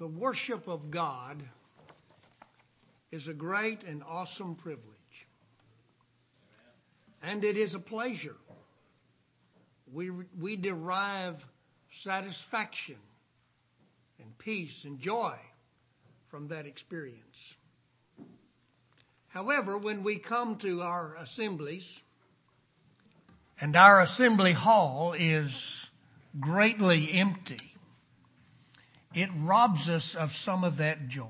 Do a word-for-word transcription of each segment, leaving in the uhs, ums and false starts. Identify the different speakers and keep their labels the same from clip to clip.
Speaker 1: The worship of God is a great and awesome privilege. And it is a pleasure. We, we derive satisfaction and peace and joy from that experience. However, when we come to our assemblies, and our assembly hall is greatly empty, it robs us of some of that joy.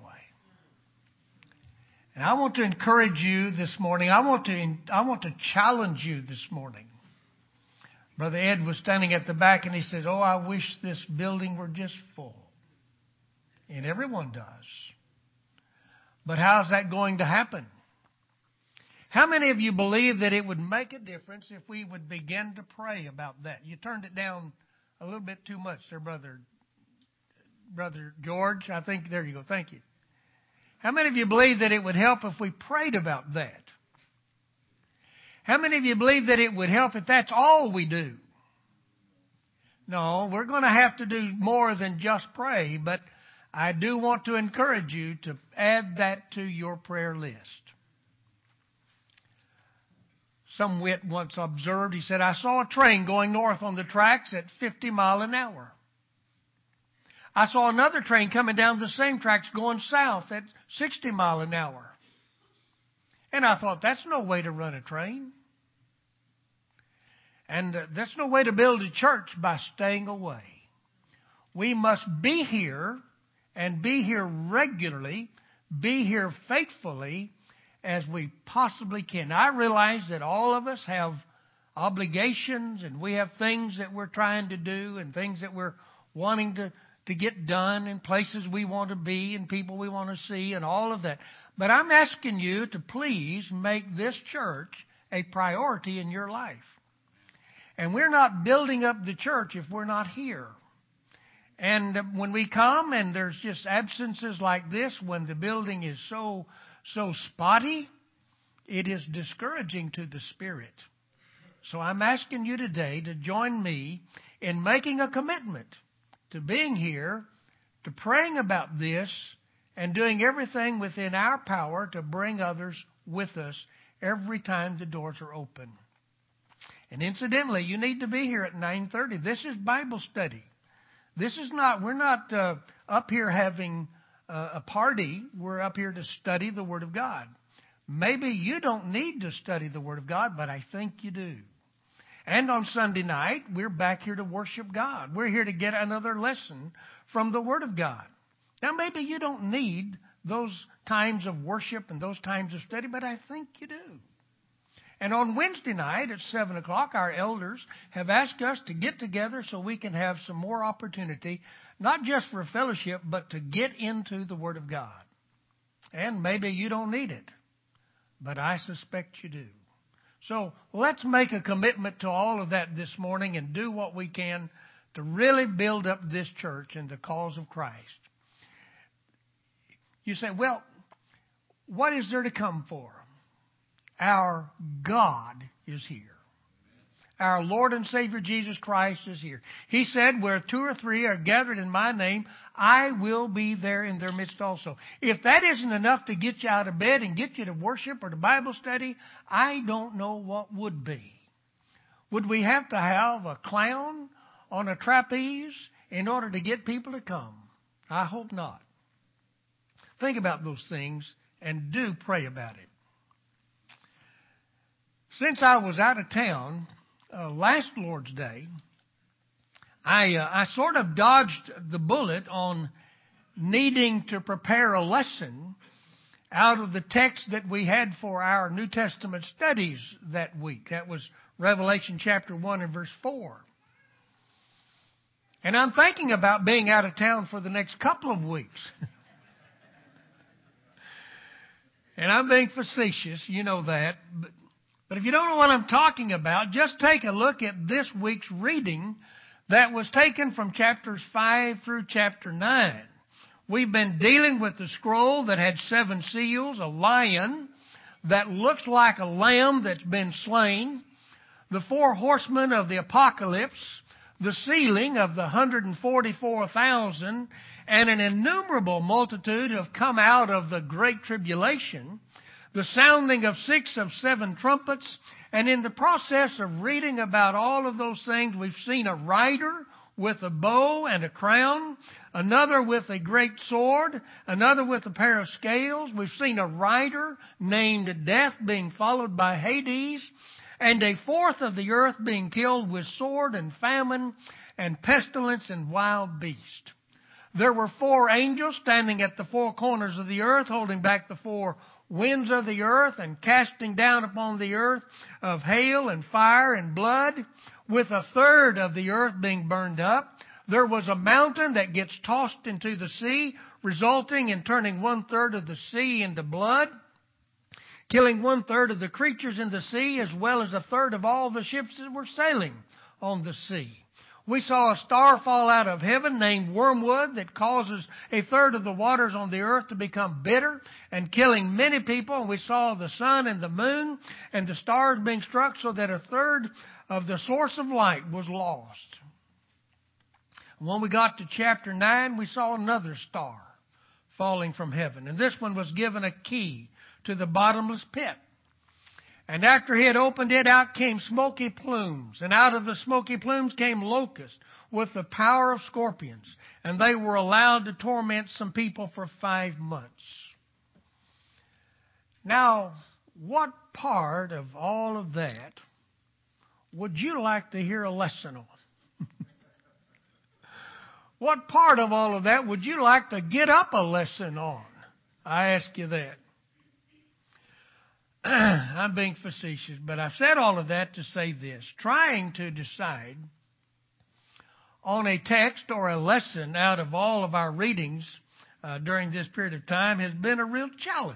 Speaker 1: And I want to encourage you this morning. I want to I want to challenge you this morning. Brother Ed was standing at the back and he says, "Oh, I wish this building were just full." And everyone does. But how's that going to happen? How many of you believe that it would make a difference if we would begin to pray about that? You turned it down a little bit too much there, Brother Brother George. I think, there you go. Thank you. How many of you believe that it would help if we prayed about that? How many of you believe that it would help if that's all we do? No, we're going to have to do more than just pray, but I do want to encourage you to add that to your prayer list. Some wit once observed, he said, "I saw a train going north on the tracks at fifty miles an hour. I saw another train coming down the same tracks going south at sixty miles an hour. And I thought, that's no way to run a train. And uh, that's no way to build a church, by staying away. We must be here and be here regularly, be here faithfully as we possibly can." I realize that all of us have obligations and we have things that we're trying to do and things that we're wanting to to get done and places we want to be and people we want to see and all of that. But I'm asking you to please make this church a priority in your life. And we're not building up the church if we're not here. And when we come and there's just absences like this, when the building is so, so spotty, it is discouraging to the spirit. So I'm asking you today to join me in making a commitment to being here, to praying about this, and doing everything within our power to bring others with us every time the doors are open. And incidentally, you need to be here at nine thirty. This is Bible study. This is not, we're not uh, up here having uh, a party. We're up here to study the Word of God. Maybe you don't need to study the Word of God, but I think you do. And on Sunday night, we're back here to worship God. We're here to get another lesson from the Word of God. Now, maybe you don't need those times of worship and those times of study, but I think you do. And on Wednesday night at seven o'clock, our elders have asked us to get together so we can have some more opportunity, not just for fellowship, but to get into the Word of God. And maybe you don't need it, but I suspect you do. So let's make a commitment to all of that this morning and do what we can to really build up this church in the cause of Christ. You say, well, what is there to come for? Our God is here. Our Lord and Savior Jesus Christ is here. He said, where two or three are gathered in my name, I will be there in their midst also. If that isn't enough to get you out of bed and get you to worship or to Bible study, I don't know what would be. Would we have to have a clown on a trapeze in order to get people to come? I hope not. Think about those things and do pray about it. Since I was out of town uh, last Lord's Day, I uh, I sort of dodged the bullet on needing to prepare a lesson out of the text that we had for our New Testament studies that week. That was Revelation chapter one and verse four. And I'm thinking about being out of town for the next couple of weeks. And I'm being facetious, you know that. But, but if you don't know what I'm talking about, just take a look at this week's reading that was taken from chapters five through chapter nine. We've been dealing with the scroll that had seven seals, a lion that looks like a lamb that's been slain, the four horsemen of the apocalypse, the sealing of the one hundred forty-four thousand, and an innumerable multitude have come out of the great tribulation, the sounding of six of seven trumpets, and in the process of reading about all of those things, we've seen a rider with a bow and a crown, another with a great sword, another with a pair of scales. We've seen a rider named Death being followed by Hades, and a fourth of the earth being killed with sword and famine and pestilence and wild beast. There were four angels standing at the four corners of the earth, holding back the four winds of the earth and casting down upon the earth of hail and fire and blood, with a third of the earth being burned up. There was a mountain that gets tossed into the sea, resulting in turning one third of the sea into blood, killing one third of the creatures in the sea, as well as a third of all the ships that were sailing on the sea. We saw a star fall out of heaven named Wormwood that causes a third of the waters on the earth to become bitter and killing many people. And we saw the sun and the moon and the stars being struck so that a third of the source of light was lost. When we got to chapter nine, we saw another star falling from heaven. And this one was given a key to the bottomless pit. And after he had opened it, out came smoky plumes. And out of the smoky plumes came locusts with the power of scorpions. And they were allowed to torment some people for five months. Now, what part of all of that would you like to hear a lesson on? What part of all of that would you like to get up a lesson on? I ask you that. I'm being facetious, but I've said all of that to say this. Trying to decide on a text or a lesson out of all of our readings uh, during this period of time has been a real challenge.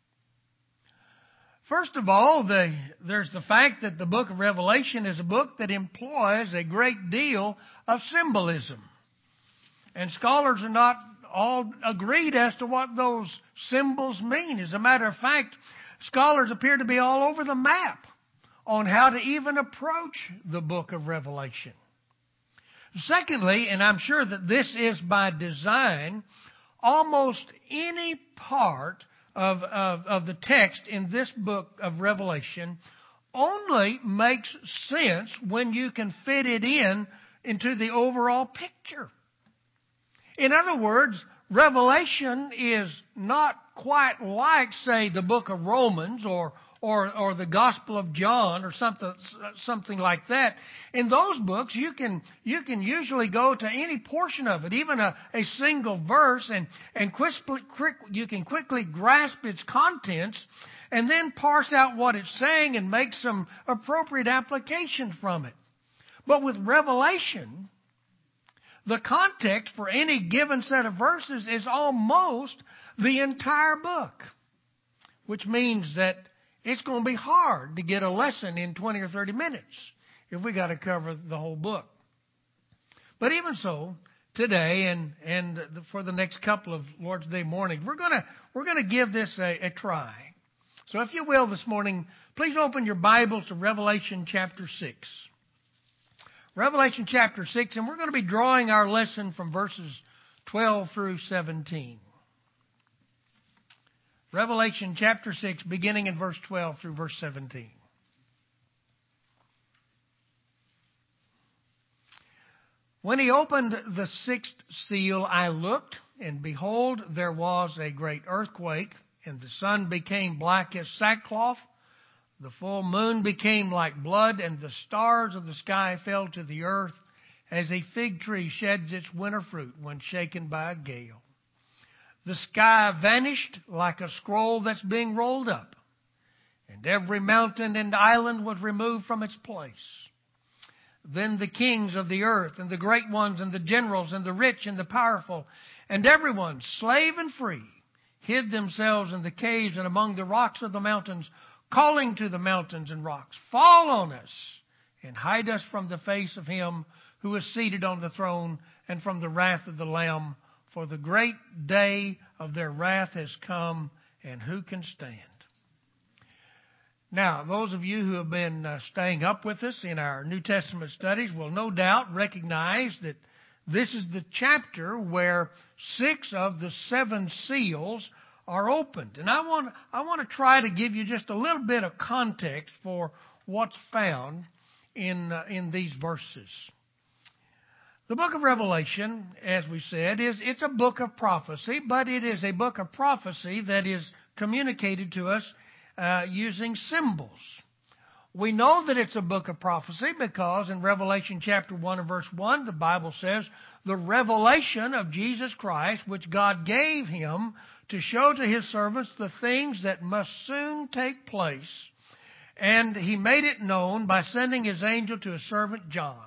Speaker 1: First of all, the, there's the fact that the book of Revelation is a book that employs a great deal of symbolism. And scholars are not all agreed as to what those symbols mean. As a matter of fact, scholars appear to be all over the map on how to even approach the book of Revelation. Secondly, and I'm sure that this is by design, almost any part of, of, of the text in this book of Revelation only makes sense when you can fit it in into the overall picture. In other words, Revelation is not quite like, say, the book of Romans or or or the Gospel of John or something something like that. In those books, you can you can usually go to any portion of it, even a, a single verse, and and quickly, quick, you can quickly grasp its contents, and then parse out what it's saying and make some appropriate application from it. But with Revelation, the context for any given set of verses is almost the entire book, which means that it's going to be hard to get a lesson in twenty or thirty minutes if we got to cover the whole book. But even so, today and and for the next couple of Lord's Day mornings, we're gonna we're gonna give this a, a try. So if you will this morning, please open your Bibles to Revelation chapter six. Revelation chapter six, and we're going to be drawing our lesson from verses twelve through seventeen. Revelation chapter six, beginning in verse twelve through verse seventeen. When he opened the sixth seal, I looked, and behold, there was a great earthquake, and the sun became black as sackcloth. The full moon became like blood, and the stars of the sky fell to the earth as a fig tree sheds its winter fruit when shaken by a gale. The sky vanished like a scroll that's being rolled up, and every mountain and island was removed from its place. Then the kings of the earth, and the great ones, and the generals, and the rich, and the powerful, and everyone, slave and free, hid themselves in the caves and among the rocks of the mountains, calling to the mountains and rocks, fall on us, and hide us from the face of him who is seated on the throne, and from the wrath of the Lamb. For the great day of their wrath has come, and who can stand? Now, those of you who have been uh, staying up with us in our New Testament studies will no doubt recognize that This is the chapter where six of the seven seals are opened. And I want, I want to try to give you just a little bit of context for what's found in, uh, in these verses. The book of Revelation, as we said, is it's a book of prophecy, but it is a book of prophecy that is communicated to us uh, using symbols. We know that it's a book of prophecy because in Revelation chapter one and verse one, the Bible says, the revelation of Jesus Christ, which God gave him to show to his servants the things that must soon take place. And he made it known by sending his angel to his servant John.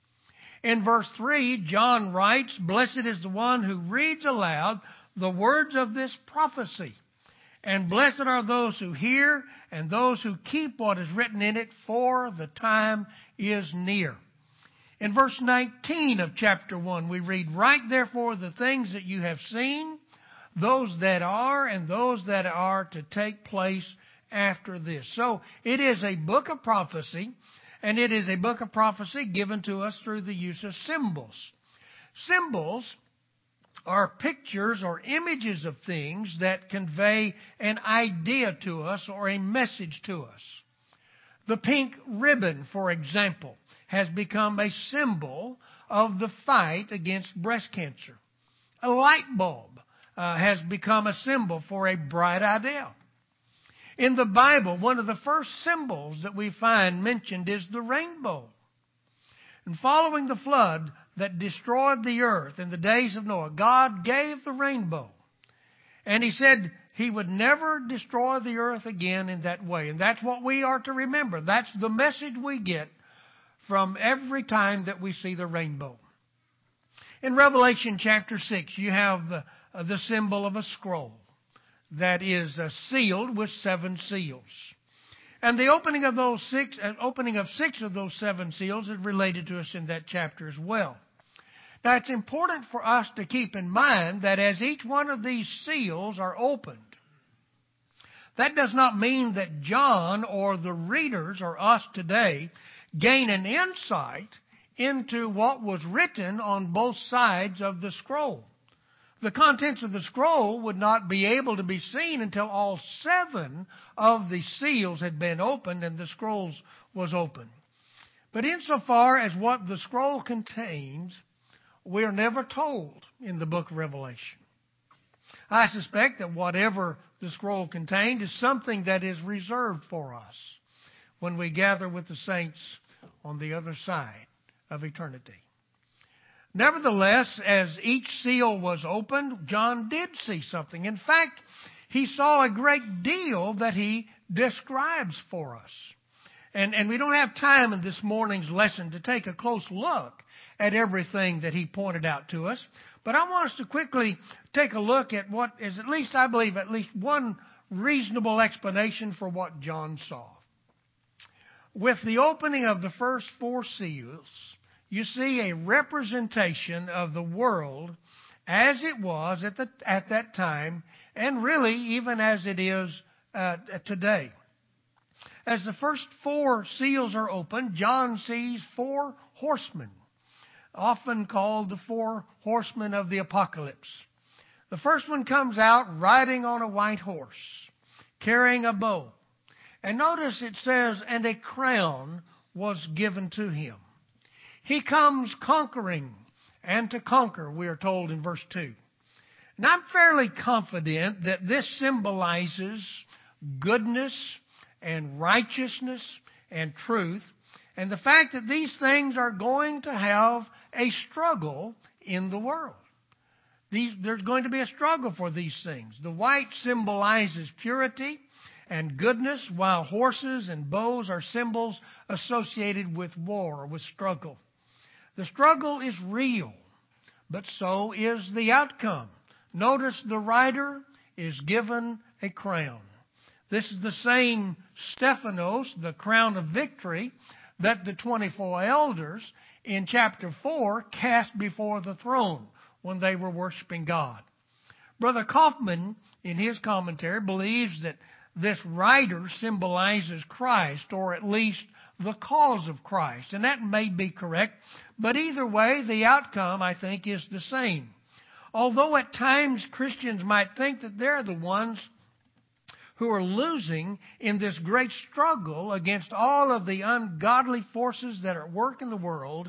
Speaker 1: In verse three, John writes, "Blessed is the one who reads aloud the words of this prophecy. And blessed are those who hear and those who keep what is written in it, for the time is near." In verse nineteen of chapter one, we read, "Write therefore the things that you have seen, those that are and those that are to take place after this." So it is a book of prophecy, and it is a book of prophecy given to us through the use of symbols. Symbols are pictures or images of things that convey an idea to us or a message to us. The pink ribbon, for example, has become a symbol of the fight against breast cancer. A light bulb uh, has become a symbol for a bright idea. In the Bible, one of the first symbols that we find mentioned is the rainbow. And following the flood that destroyed the earth in the days of Noah, God gave the rainbow. And he said he would never destroy the earth again in that way. And that's what we are to remember. That's the message we get from every time that we see the rainbow. In Revelation chapter six, you have the, uh, the symbol of a scroll that is uh, sealed with seven seals. And the opening of those six, uh, opening of six of those seven seals is related to us in that chapter as well. Now, it's important for us to keep in mind that as each one of these seals are opened, that does not mean that John or the readers or us today gain an insight into what was written on both sides of the scroll. The contents of the scroll would not be able to be seen until all seven of the seals had been opened and the scrolls was opened. But insofar as what the scroll contains, we are never told in the book of Revelation. I suspect that whatever the scroll contained is something that is reserved for us when we gather with the saints on the other side of eternity. Nevertheless, as each seal was opened, John did see something. In fact, he saw a great deal that he describes for us. And, and we don't have time in this morning's lesson to take a close look at everything that he pointed out to us. But I want us to quickly take a look at what is at least, I believe, at least one reasonable explanation for what John saw. With the opening of the first four seals, you see a representation of the world as it was at, the, at that time, and really even as it is uh, today. As the first four seals are opened, John sees four horsemen, often called the four horsemen of the apocalypse. The first one comes out riding on a white horse, carrying a bow. And notice it says, and a crown was given to him. He comes conquering and to conquer, we are told in verse two. And I'm fairly confident that this symbolizes goodness and righteousness and truth, and the fact that these things are going to have a struggle in the world. These, there's going to be a struggle for these things. The white symbolizes purity and goodness, while horses and bows are symbols associated with war, with struggle. The struggle is real, but so is the outcome. Notice the rider is given a crown. This is the same Stephanos, the crown of victory, that the twenty-four elders in chapter four cast before the throne when they were worshiping God. Brother Kaufman, in his commentary, believes that this rider symbolizes Christ, or at least the cause of Christ. And that may be correct, but either way, the outcome, I think, is the same. Although at times Christians might think that they're the ones who are losing in this great struggle against all of the ungodly forces that are at work in the world,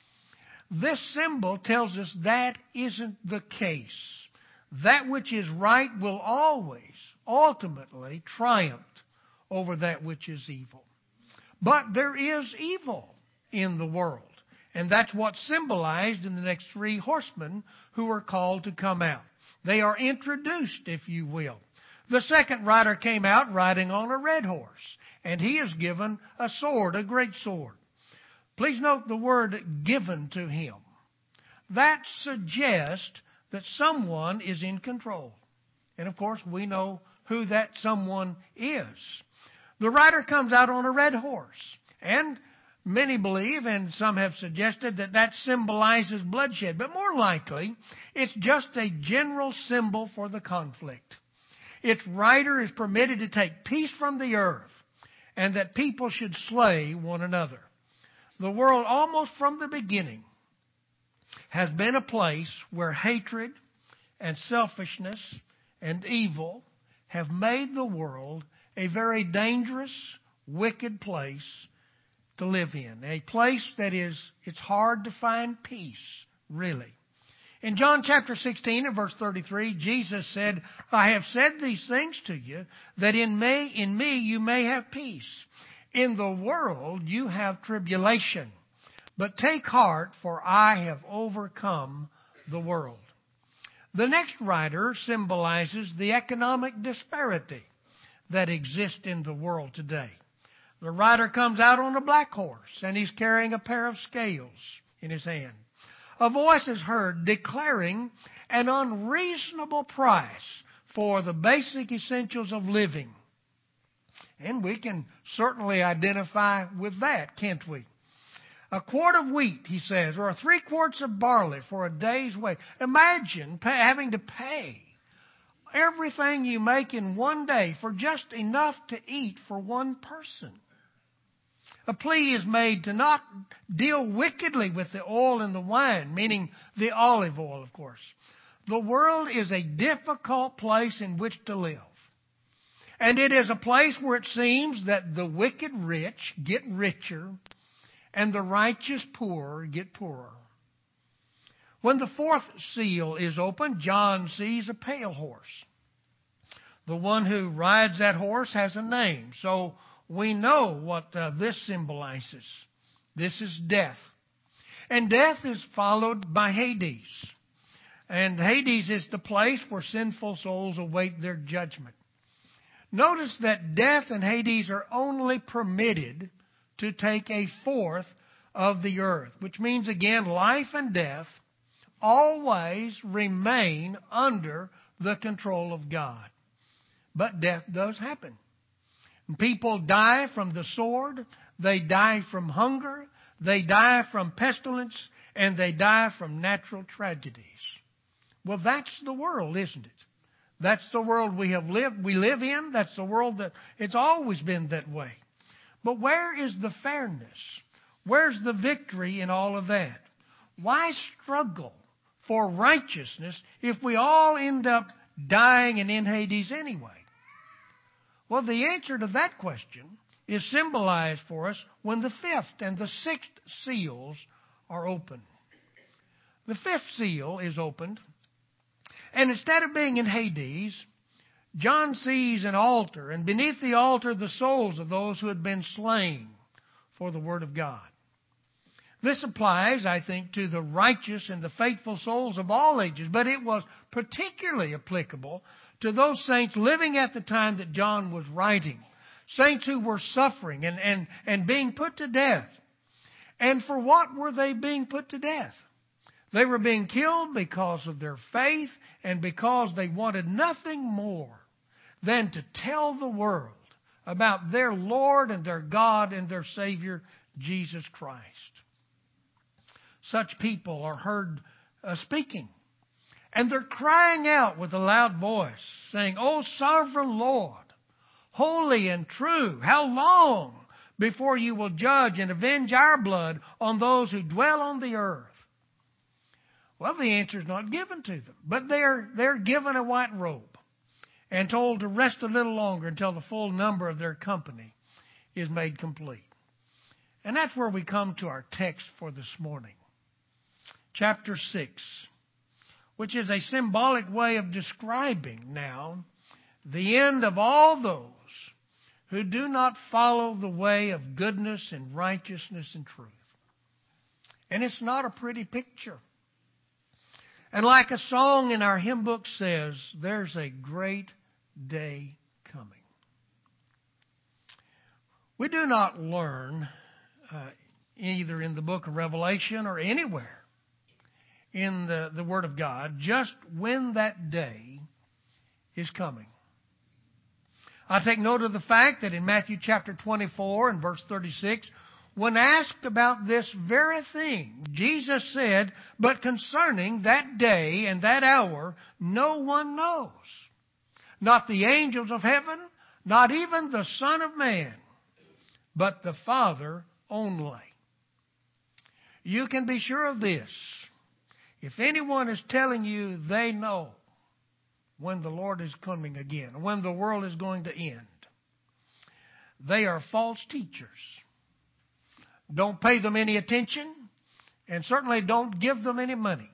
Speaker 1: this symbol tells us that isn't the case. That which is right will always, ultimately, triumph over that which is evil. But there is evil in the world. And that's what's symbolized in the next three horsemen who are called to come out. They are introduced, if you will. The second rider came out riding on a red horse, and he is given a sword, a great sword. Please note the word given to him. That suggests that someone is in control. And of course, we know who that someone is. The rider comes out on a red horse, and many believe, and some have suggested, that that symbolizes bloodshed. But more likely, it's just a general symbol for the conflict. Its rider is permitted to take peace from the earth, and that people should slay one another. The world, almost from the beginning, has been a place where hatred and selfishness and evil have made the world a very dangerous, wicked place to live in. A place that is, it's hard to find peace, really. In John chapter sixteen and verse thirty-three, Jesus said, I have said these things to you, that in me, in me you may have peace. In the world you have tribulation. But take heart, for I have overcome the world. The next rider symbolizes the economic disparity that exists in the world today. The rider comes out on a black horse, and he's carrying a pair of scales in his hand. A voice is heard declaring an unreasonable price for the basic essentials of living. And we can certainly identify with that, can't we? A quart of wheat, he says, or three quarts of barley for a day's wage. Imagine pay, having to pay everything you make in one day for just enough to eat for one person. A plea is made to not deal wickedly with the oil and the wine, meaning the olive oil, of course. The world is a difficult place in which to live. And it is a place where it seems that the wicked rich get richer and the righteous poor get poorer. When the fourth seal is opened, John sees a pale horse. The one who rides that horse has a name, so we know what uh, this symbolizes. This is death. And death is followed by Hades. And Hades is the place where sinful souls await their judgment. Notice that death and Hades are only permitted to take a fourth of the earth, which means, again, life and death always remain under the control of God. But death does happen. People die from the sword, they die from hunger, they die from pestilence, and they die from natural tragedies. Well, that's the world, isn't it? That's the world we have lived, we live in. That's the world that it's always been that way. But where is the fairness? Where's the victory in all of that? Why struggle for righteousness if we all end up dying and in Hades anyway? Well, the answer to that question is symbolized for us when the fifth and the sixth seals are opened. The fifth seal is opened, and instead of being in Hades, John sees an altar, and beneath the altar the souls of those who had been slain for the Word of God. This applies, I think, to the righteous and the faithful souls of all ages, but it was particularly applicable to those saints living at the time that John was writing. Saints who were suffering and, and, and being put to death. And for what were they being put to death? They were being killed because of their faith and because they wanted nothing more than to tell the world about their Lord and their God and their Savior, Jesus Christ. Such people are heard uh, speaking. And they're crying out with a loud voice, saying, O sovereign Lord, holy and true? How long before you will judge and avenge our blood on those who dwell on the earth? Well, the answer is not given to them, but they're, they're given a white robe and told to rest a little longer until the full number of their company is made complete. And that's where we come to our text for this morning. Chapter six, which is a symbolic way of describing now the end of all those who do not follow the way of goodness and righteousness and truth. And it's not a pretty picture. And like a song in our hymn book says, there's a great day coming. We do not learn uh, either in the book of Revelation or anywhere in the, the Word of God just when that day is coming. I take note of the fact that in Matthew chapter twenty-four and verse thirty-six, when asked about this very thing, Jesus said, "But concerning that day and that hour, no one knows. Not the angels of heaven, not even the Son of Man, but the Father only." You can be sure of this. If anyone is telling you they know when the Lord is coming again, when the world is going to end, they are false teachers. Don't pay them any attention, and certainly don't give them any money.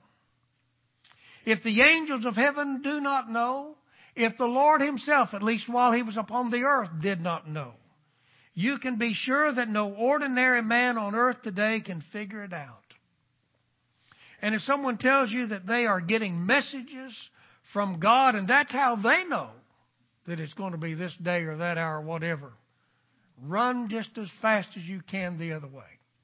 Speaker 1: If the angels of heaven do not know, if the Lord himself, at least while he was upon the earth, did not know, you can be sure that no ordinary man on earth today can figure it out. And if someone tells you that they are getting messages from God, and that's how they know that it's going to be this day or that hour or whatever, run just as fast as you can the other way.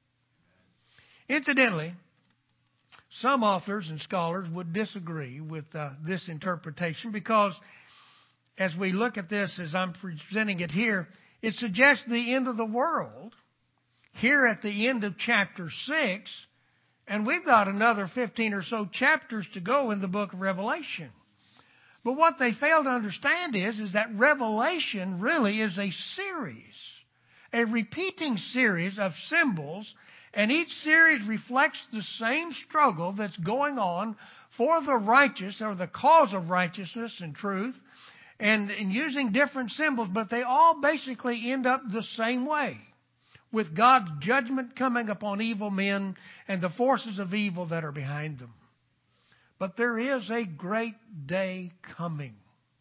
Speaker 1: Incidentally, some authors and scholars would disagree with uh, this interpretation because as we look at this as I'm presenting it here, it suggests the end of the world here at the end of chapter six, and we've got another fifteen or so chapters to go in the book of Revelation. But what they fail to understand is, is that Revelation really is a series, a repeating series of symbols, and each series reflects the same struggle that's going on for the righteous or the cause of righteousness and truth, and, and using different symbols, but they all basically end up the same way, with God's judgment coming upon evil men and the forces of evil that are behind them. But there is a great day coming.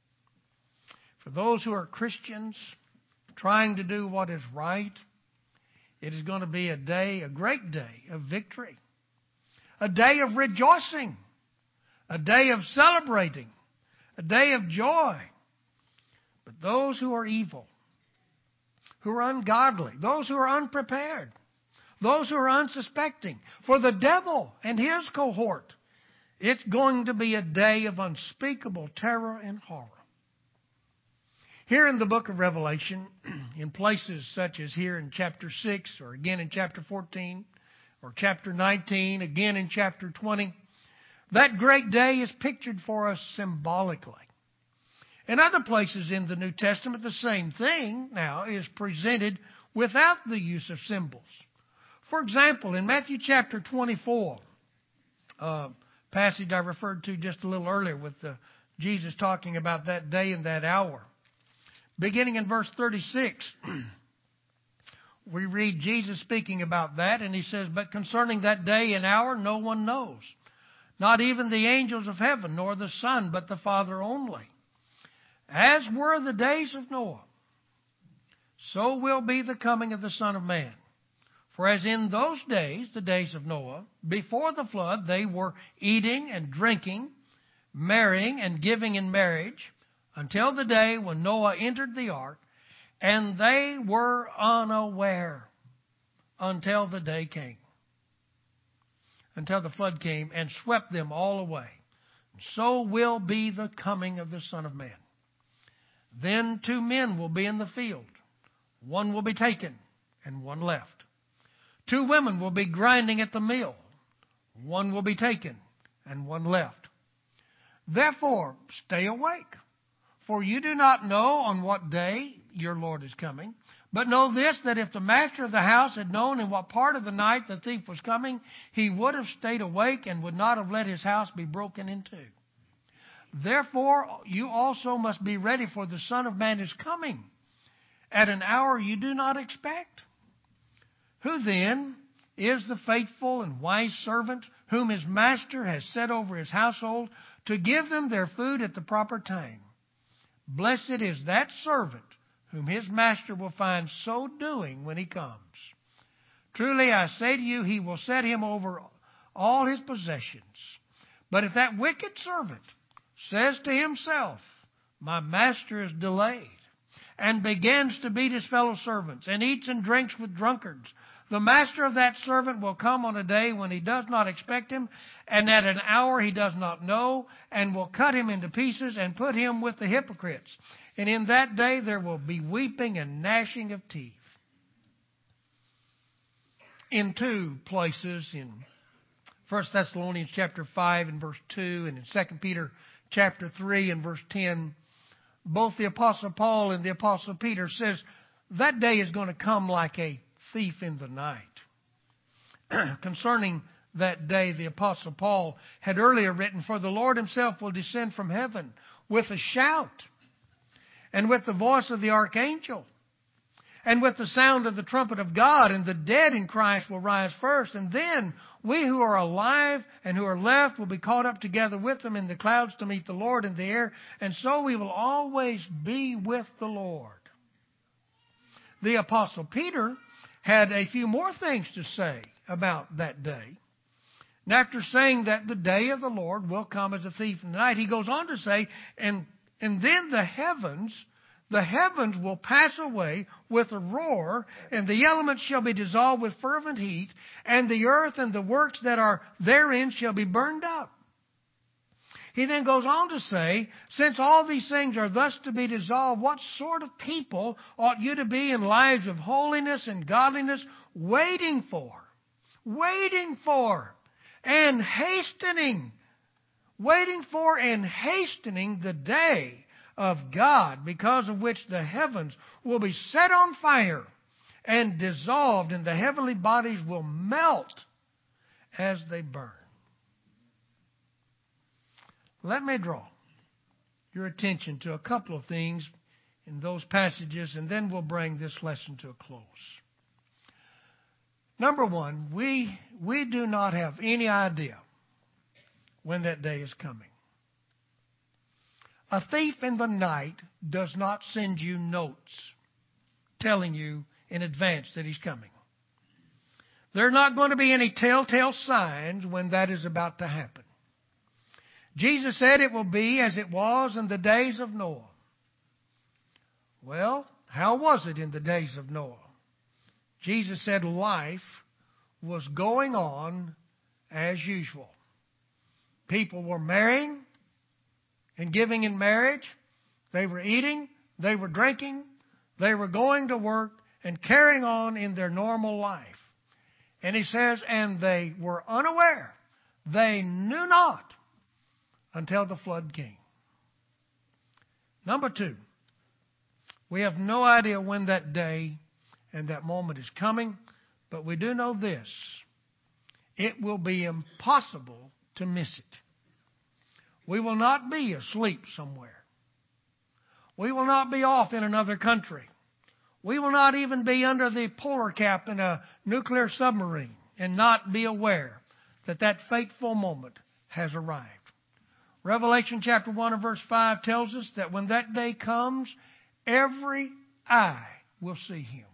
Speaker 1: For those who are Christians, trying to do what is right, it is going to be a day, a great day of victory. A day of rejoicing. A day of celebrating. A day of joy. But those who are evil, who are ungodly, those who are unprepared, those who are unsuspecting, for the devil and his cohort, it's going to be a day of unspeakable terror and horror. Here in the book of Revelation, in places such as here in chapter six, or again in chapter fourteen, or chapter nineteen, again in chapter twenty, that great day is pictured for us symbolically. In other places in the New Testament, the same thing now is presented without the use of symbols. For example, in Matthew chapter twenty-four, uh, passage I referred to just a little earlier with uh, Jesus talking about that day and that hour. Beginning in verse thirty-six, we read Jesus speaking about that, and he says, "But concerning that day and hour, no one knows, not even the angels of heaven, nor the Son, but the Father only. As were the days of Noah, so will be the coming of the Son of Man. For as in those days, the days of Noah, before the flood, they were eating and drinking, marrying and giving in marriage, until the day when Noah entered the ark, and they were unaware until the day came, until the flood came and swept them all away. So will be the coming of the Son of Man. Then two men will be in the field. One will be taken and one left. Two women will be grinding at the mill. One will be taken and one left. Therefore, stay awake, for you do not know on what day your Lord is coming. But know this, that if the master of the house had known in what part of the night the thief was coming, he would have stayed awake and would not have let his house be broken into. Therefore, you also must be ready, for the Son of Man is coming at an hour you do not expect. Who then is the faithful and wise servant whom his master has set over his household to give them their food at the proper time? Blessed is that servant whom his master will find so doing when he comes. Truly I say to you, he will set him over all his possessions. But if that wicked servant says to himself, my master is delayed, and begins to beat his fellow servants, and eats and drinks with drunkards, the master of that servant will come on a day when he does not expect him, and at an hour he does not know, and will cut him into pieces and put him with the hypocrites. And in that day there will be weeping and gnashing of teeth. In two places, in First Thessalonians chapter five and verse two, and in Second Peter chapter three and verse ten, both the Apostle Paul and the Apostle Peter says that day is going to come like a thief in the night. Concerning that day, the Apostle Paul had earlier written, for the Lord himself will descend from heaven with a shout, and with the voice of the archangel, and with the sound of the trumpet of God, and the dead in Christ will rise first. And then we who are alive and who are left will be caught up together with them in the clouds to meet the Lord in the air. And so we will always be with the Lord. The Apostle Peter had a few more things to say about that day. And after saying that the day of the Lord will come as a thief in the night, he goes on to say, and And then the heavens, the heavens will pass away with a roar, and the elements shall be dissolved with fervent heat, and the earth and the works that are therein shall be burned up. He then goes on to say, since all these things are thus to be dissolved, what sort of people ought you to be in lives of holiness and godliness, waiting for, waiting for, and hastening waiting for and hastening the day of God, because of which the heavens will be set on fire and dissolved, and the heavenly bodies will melt as they burn. Let me draw your attention to a couple of things in those passages, and then we'll bring this lesson to a close. Number one, we, we do not have any idea when that day is coming. A thief in the night does not send you notes telling you in advance that he's coming. There are not going to be any telltale signs when that is about to happen. Jesus said it will be as it was in the days of Noah. Well, how was it in the days of Noah? Jesus said life was going on as usual. People were marrying and giving in marriage. They were eating. They were drinking. They were going to work and carrying on in their normal life. And he says, and they were unaware. They knew not until the flood came. Number two, we have no idea when that day and that moment is coming, but we do know this. It will be impossible to miss it. We will not be asleep somewhere. We will not be off in another country. We will not even be under the polar cap in a nuclear submarine and not be aware that that fateful moment has arrived. Revelation chapter one and verse five tells us that when that day comes, every eye will see him.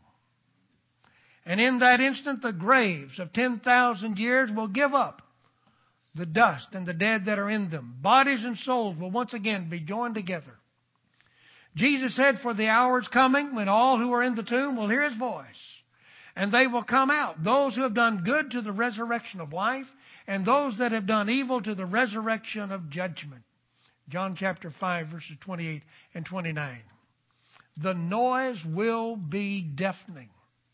Speaker 1: And in that instant, the graves of ten thousand years will give up the dust and the dead that are in them. Bodies and souls will once again be joined together. Jesus said, for the hour is coming when all who are in the tomb will hear his voice, and they will come out, those who have done good to the resurrection of life, and those that have done evil to the resurrection of judgment. John chapter five, verses twenty-eight and twenty-nine. The noise will be deafening.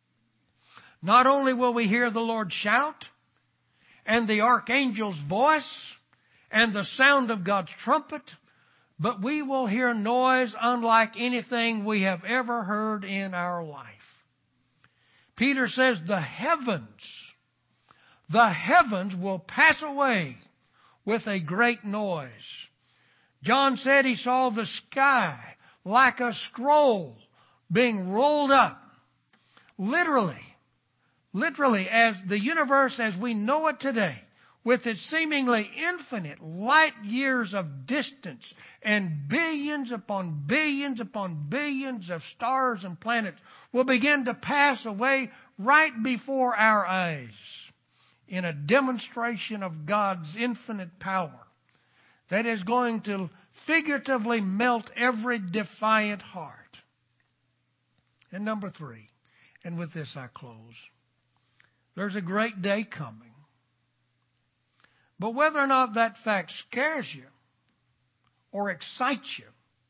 Speaker 1: Not only will we hear the Lord shout, and the archangel's voice, and the sound of God's trumpet, but we will hear noise unlike anything we have ever heard in our life. Peter says the heavens, the heavens will pass away with a great noise. John said he saw the sky like a scroll being rolled up. Literally, literally, as the universe as we know it today, with its seemingly infinite light years of distance and billions upon billions upon billions of stars and planets, will begin to pass away right before our eyes in a demonstration of God's infinite power that is going to figuratively melt every defiant heart. And number three, and with this I close, there's a great day coming. But whether or not that fact scares you or excites you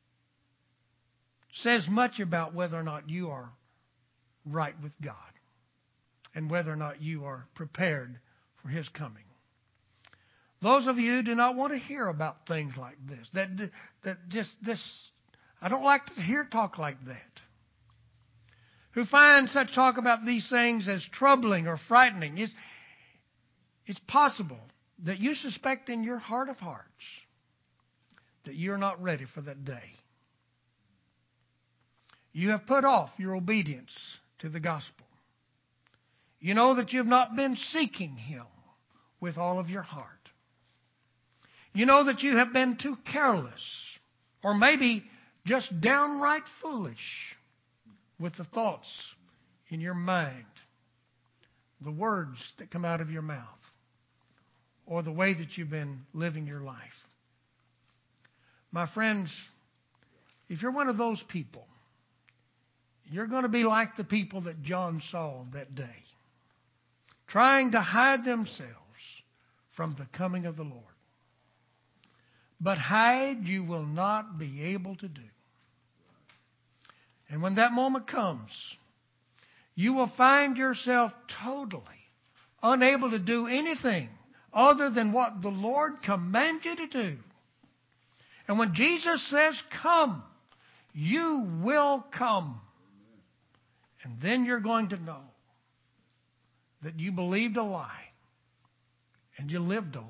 Speaker 1: says much about whether or not you are right with God and whether or not you are prepared for His coming. Those of you who do not want to hear about things like this, that that just this, I don't like to hear talk like that, who find such talk about these things as troubling or frightening, it's, it's possible that you suspect in your heart of hearts that you're not ready for that day. You have put off your obedience to the gospel. You know that you have not been seeking Him with all of your heart. You know that you have been too careless or maybe just downright foolish with the thoughts in your mind, the words that come out of your mouth, or the way that you've been living your life. My friends, if you're one of those people, you're going to be like the people that John saw that day, trying to hide themselves from the coming of the Lord. But hide you will not be able to do. And when that moment comes, you will find yourself totally unable to do anything other than what the Lord commands you to do. And when Jesus says, come, you will come. And then you're going to know that you believed a lie and you lived a lie.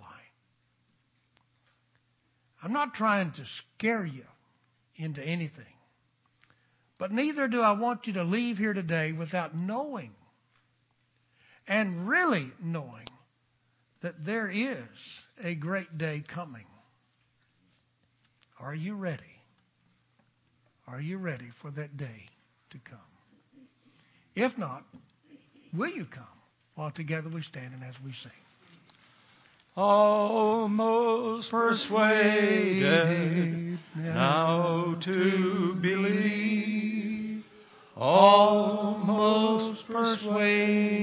Speaker 1: I'm not trying to scare you into anything. But neither do I want you to leave here today without knowing and really knowing that there is a great day coming. Are you ready? Are you ready for that day to come? If not, will you come while together we stand and as we sing?
Speaker 2: Almost persuaded now to believe, almost persuaded